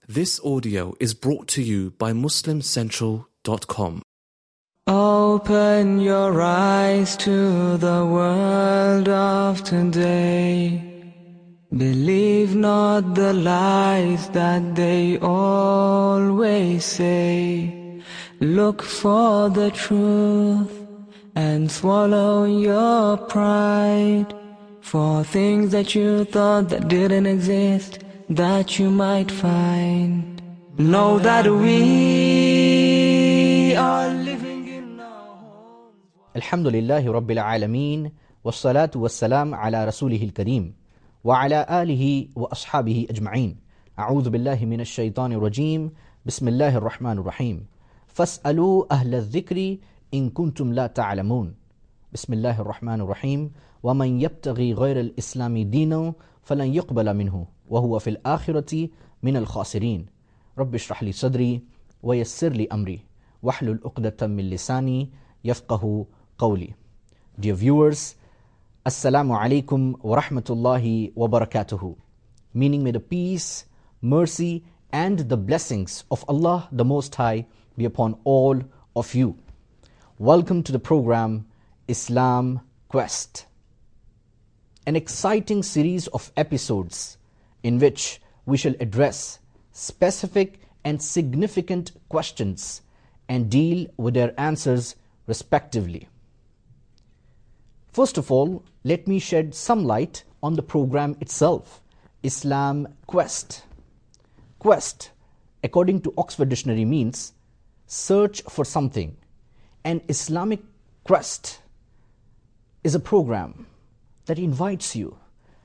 This audio is brought to you by MuslimCentral.com. Open your eyes to the world of today. Believe not the lies that they always say. Look for the truth and swallow your pride. For things that you thought that didn't exist, that you might find. Know that we are living in our homes. Alhamdulillahi Rabbil Alameen, wassalatu wassalam ala rasulihil kareem, wa ala alihi wa ashabihi ajma'een. A'udhu billahi minash shaitanir rajeem, bismillahir rahmanir rahim. Fas'alu ahla dhikri in kuntum la ta'lamun. Bismillahir rahmanir rahim. وَمَنْ يَبْتَغِي غَيْرَ الْإِسْلَامِ دِينًا فَلَنْ يُقْبَلَ مِنْهُ وَهُوَ فِي الْآخِرَةِ مِنَ الْخَاسِرِينَ رَبِّ اشْرَحْ لِي صَدْرِي وَيَسِّرْ لِي أَمْرِي وَاحْلُلْ عُقْدَةً مِنْ لِسَانِي يَفْقَهُ قَوْلِي. Dear viewers, Assalamu alaikum wa rahmatullahi wa barakatuhu. Meaning, may the peace, mercy and the blessings of Allah the Most High be upon all of you. Welcome to the program Islam Quest. An exciting series of episodes in which we shall address specific and significant questions and deal with their answers respectively. First of all, let me shed some light on the program itself, Islam Quest. Quest, according to Oxford Dictionary, means search for something. An Islamic quest is a program that invites you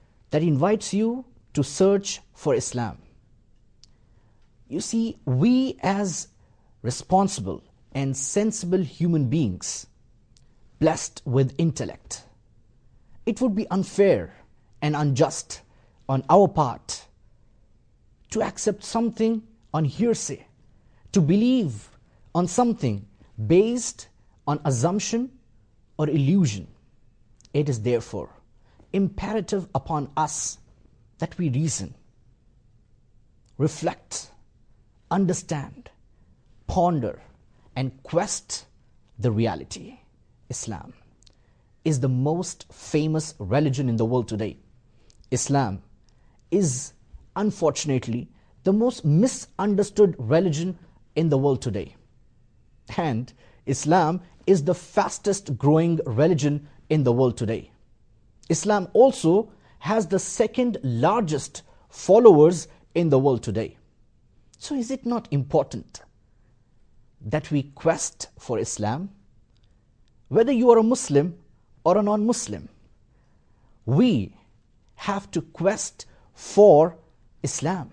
to search for Islam. You see, we as responsible and sensible human beings, blessed with intellect, it would be unfair and unjust on our part to accept something on hearsay, to believe on something based on assumption or illusion. It is therefore imperative upon us that we reason, reflect, understand, ponder, and quest the reality. Islam is the most famous religion in the world today. Islam is, unfortunately, the most misunderstood religion in the world today. And Islam is the fastest growing religion in the world today. Islam also has the second largest followers in the world today. So is it not important that we quest for Islam? Whether you are a Muslim or a non-Muslim, we have to quest for Islam.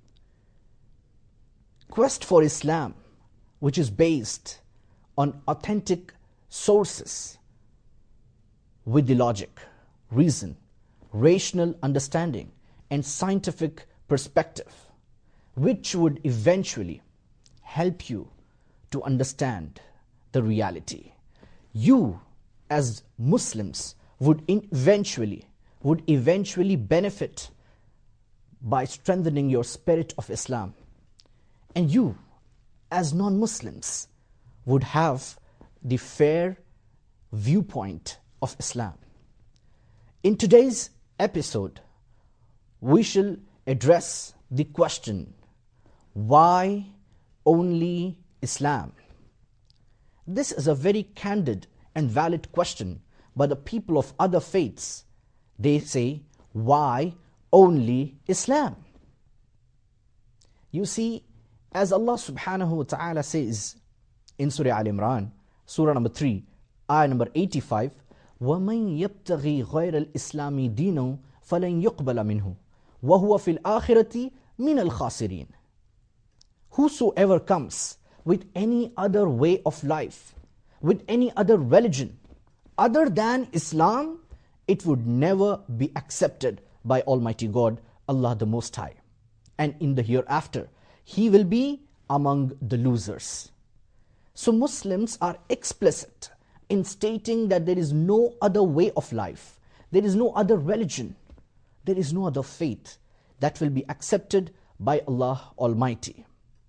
Quest for Islam, which is based on authentic sources with the logic, reason, rational understanding, and scientific perspective, which would eventually help you to understand the reality. You, as Muslims, would eventually benefit by strengthening your spirit of Islam. And you, as non-Muslims, would have the fair viewpoint of Islam. In today's episode, we shall address the question, why only Islam? This is a very candid and valid question by the people of other faiths. They say, why only Islam? You see, as Allah subhanahu wa ta'ala says in Surah Al-Imran, Surah number 3, ayah number 85, وَمَنْ يَبْتَغِي غَيْرَ الْإِسْلَامِ دِينًا فَلَنْ يُقْبَلَ مِنْهُ وَهُوَ فِي الْآخِرَةِ مِنَ الْخَاسِرِينَ. Whosoever comes with any other way of life, with any other religion other than Islam, it would never be accepted by Almighty God, Allah the Most High. And in the hereafter, he will be among the losers. So Muslims are explicit in stating that there is no other way of life, there is no other religion, there is no other faith that will be accepted by Allah Almighty.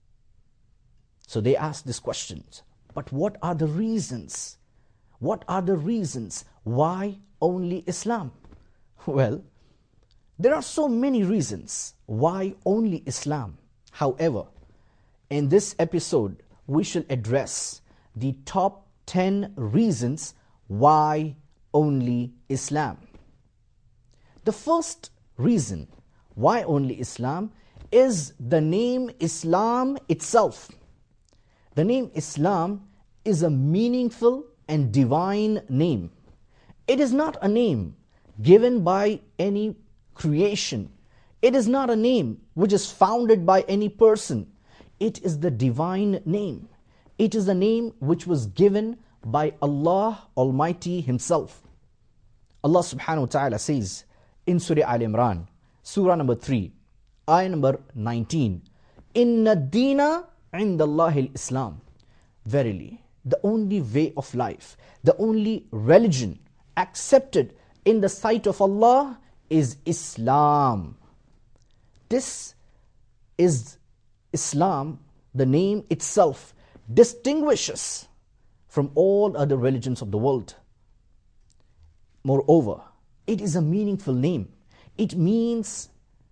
So they ask this question, but what are the reasons? What are the reasons why only Islam? Well, there are so many reasons why only Islam. However, in this episode, we shall address the top 10 reasons why only Islam. The first reason why only Islam is the name Islam itself. The name Islam is a meaningful and divine name. It is not a name given by any creation. It is not a name which is founded by any person. It is the divine name. It is a name which was given by Allah Almighty Himself. Allah subhanahu wa ta'ala says in Surah Al-Imran, Surah number 3, ayah number 19, Inna Deena Indallahi Islam. Verily, the only way of life, the only religion accepted in the sight of Allah is Islam. This is Islam, the name itself distinguishes from all other religions of the world. Moreover, it is a meaningful name. It means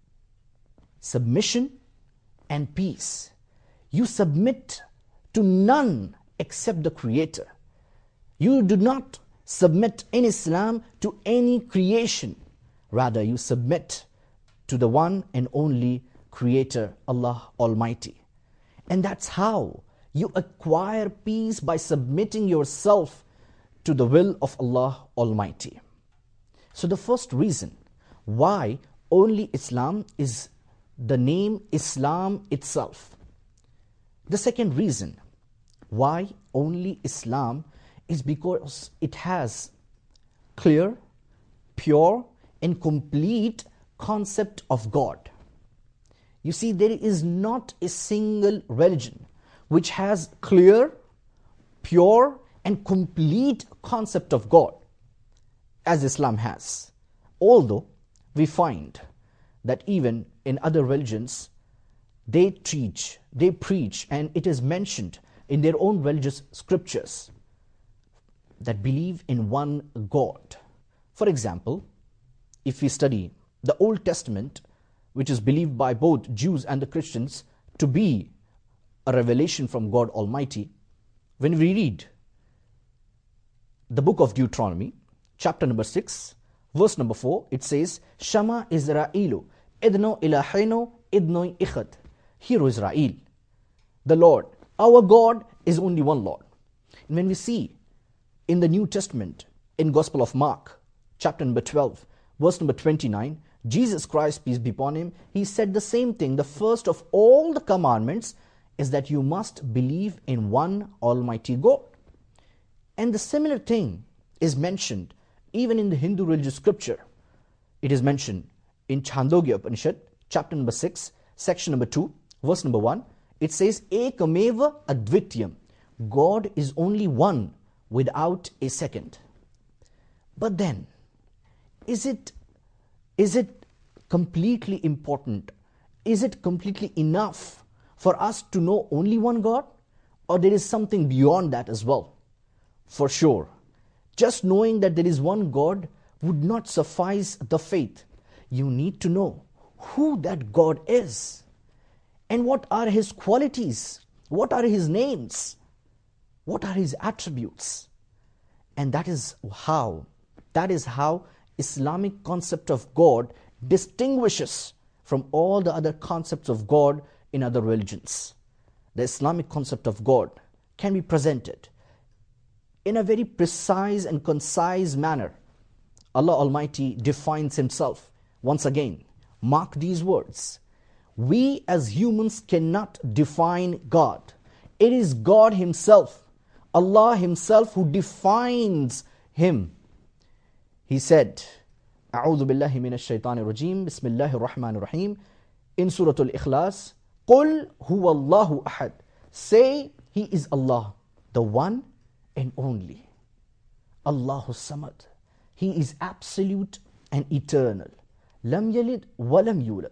submission and peace. You submit to none except the Creator. You do not submit in Islam to any creation. Rather, you submit to the one and only Creator, Allah Almighty. And that's how you acquire peace, by submitting yourself to the will of Allah Almighty. So the first reason why only Islam is the name Islam itself. The second reason why only Islam is because it has clear, pure, and complete concept of God. You see, there is not a single religion which has clear, pure, and complete concept of God as Islam has. Although we find that even in other religions, they teach, they preach, and it is mentioned in their own religious scriptures that believe in one God. For example, if we study the Old Testament, which is believed by both Jews and the Christians to be a revelation from God Almighty, when we read the book of Deuteronomy, chapter number 6, verse number 4, it says, Shama Israelu, idno ilaheno idno ichad. Hear, O Israel, the Lord, our God is only one Lord. And when we see in the New Testament, in Gospel of Mark, chapter number 12, verse number 29, Jesus Christ, peace be upon Him, He said the same thing. The first of all the commandments is that you must believe in one Almighty God. And the similar thing is mentioned even in the Hindu religious scripture. It is mentioned in Chandogya Upanishad, chapter number 6, section number 2, verse number 1. It says, Ekameva Advityam. God is only one without a second. But then, is it completely important? Is it completely enough for us to know only one God? Or there is something beyond that as well? For sure, just knowing that there is one God would not suffice the faith. You need to know who that God is, and what are His qualities, what are His names, what are His attributes. And that is how Islamic concept of God distinguishes from all the other concepts of God in other religions. The Islamic concept of God can be presented in a very precise and concise manner. Allah Almighty defines Himself. Once again, mark these words. We as humans cannot define God. It is God Himself, Allah Himself, who defines Him. He said, A'udhu billahi minash shaitanir rajim, Bismillahir Rahmanir Rahim, in Surah Al-Ikhlas, Qul huwa Allahu ahad. Say, He is Allah, the one and only. Allahu Samad. He is absolute and eternal. Lam yalid wa lam yulad.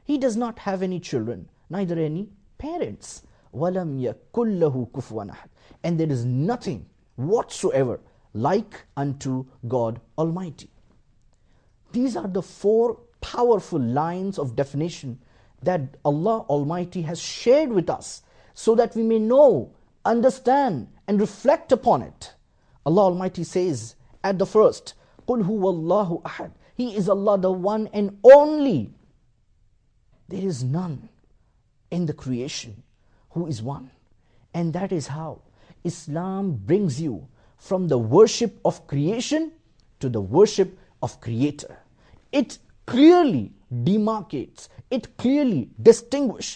He does not have any children, neither any parents. وَلَمْ يَكُنْ لَهُ كُفُوًا أَحَدٌ. And there is nothing whatsoever like unto God Almighty. These are the 4 powerful lines of definition that Allah Almighty has shared with us so that we may know, understand and reflect upon it. Allah Almighty says at the first, قُلْ هُوَ اللَّهُ أَحَدٌ. He is Allah, the one and only. There is none in the creation who is one. And that is how Islam brings you from the worship of creation to the worship of Creator. It clearly demarcates, it clearly distinguishes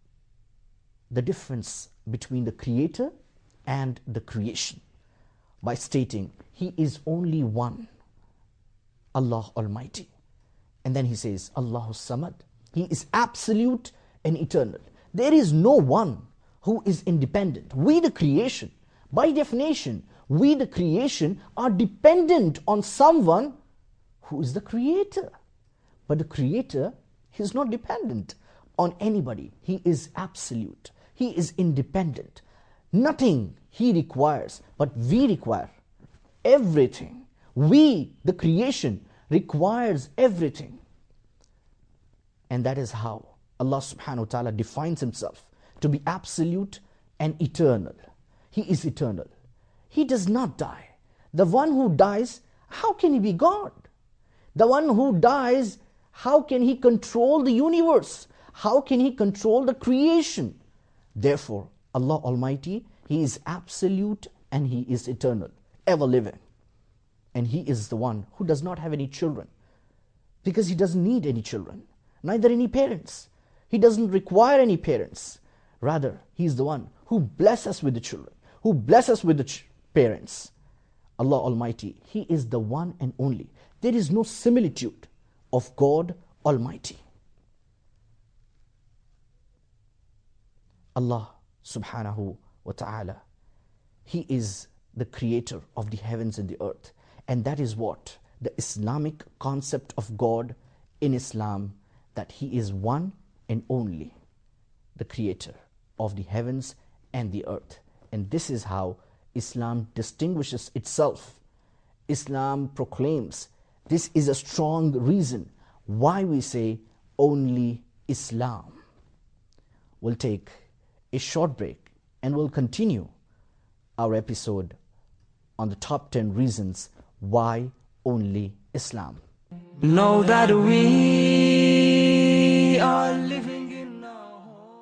the difference between the Creator and the creation by stating He is only one, Allah Almighty. And then He says, Allahu Samad. He is absolute and eternal. There is no one who is independent. We the creation, by definition, we the creation are dependent on someone who is the Creator. But the Creator is not dependent on anybody. He is absolute. He is independent. Nothing He requires, but we require everything. We, the creation, requires everything. And that is how Allah subhanahu wa ta'ala defines Himself to be absolute and eternal. He is eternal. He does not die. The one who dies, how can he be God? The one who dies, how can he control the universe? How can he control the creation? Therefore, Allah Almighty, He is absolute and He is eternal, ever living. And He is the one who does not have any children, because He doesn't need any children, neither any parents. He doesn't require any parents. Rather, He is the one who blesses us with the children, who blesses us with the parents. Allah Almighty, He is the one and only. There is no similitude of God Almighty. Allah subhanahu wa ta'ala, He is the creator of the heavens and the earth. And that is what the Islamic concept of God in Islam, that He is one and only, the creator of the heavens and the earth. And this is how Islam distinguishes itself. Islam proclaims, this is a strong reason why we say only Islam. We'll take a short break and we'll continue our episode on the top 10 reasons why only Islam. Know that we are living